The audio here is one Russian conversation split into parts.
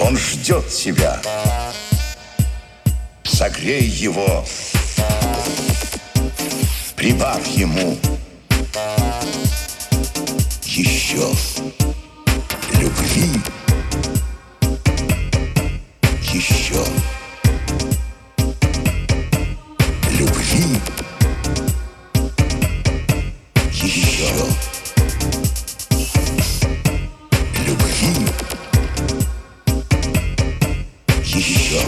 Он ждет тебя. Согрей его, прибавь ему еще любви, еще любви, еще любви, еще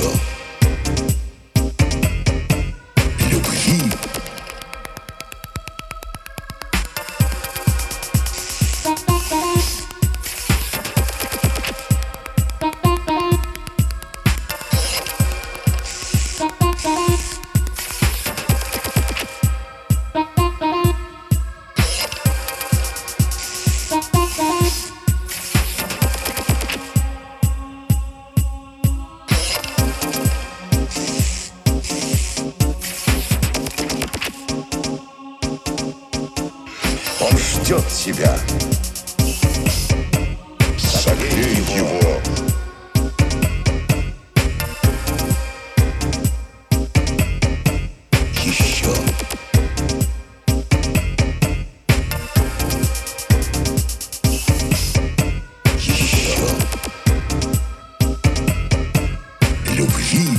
любви. Он ждет тебя. Согрей его. Еще. Еще. Любви.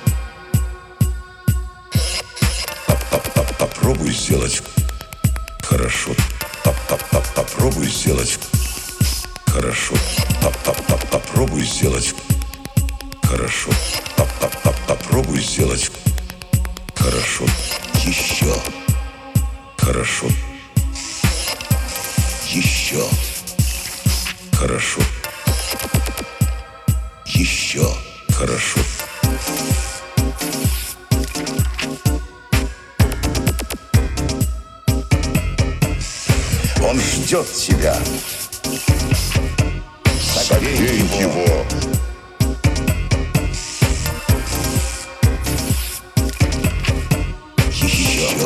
Попробуй сделать хорошо. Попробуй сделать хорошо. Попробуй сделать хорошо. Попробуй сделать хорошо. Еще хорошо. Еще хорошо. Еще хорошо. Он ждет тебя. Согрей его. Еще.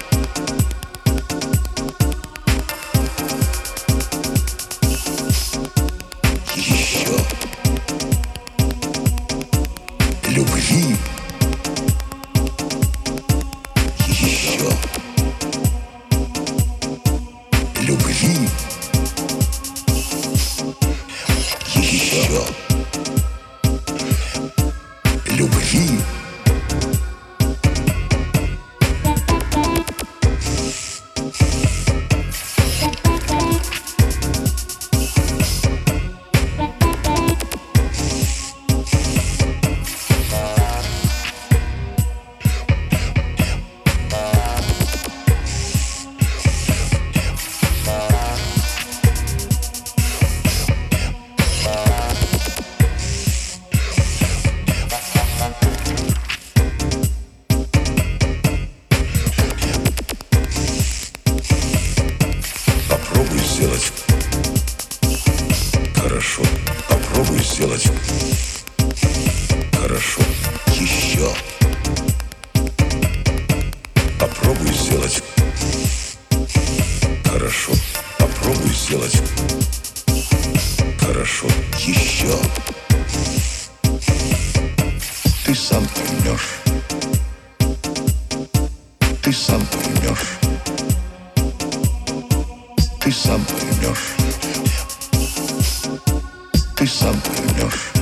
Еще. Любви. Еще. Любви. Еще. Любви. Попробуй сделать хорошо. Попробуй сделать хорошо. Еще. Попробуй сделать хорошо. Попробуй сделать хорошо. Еще. Ты сам поймешь. Ты сам поймешь. Ты сам поймешь. Ты сам поймешь.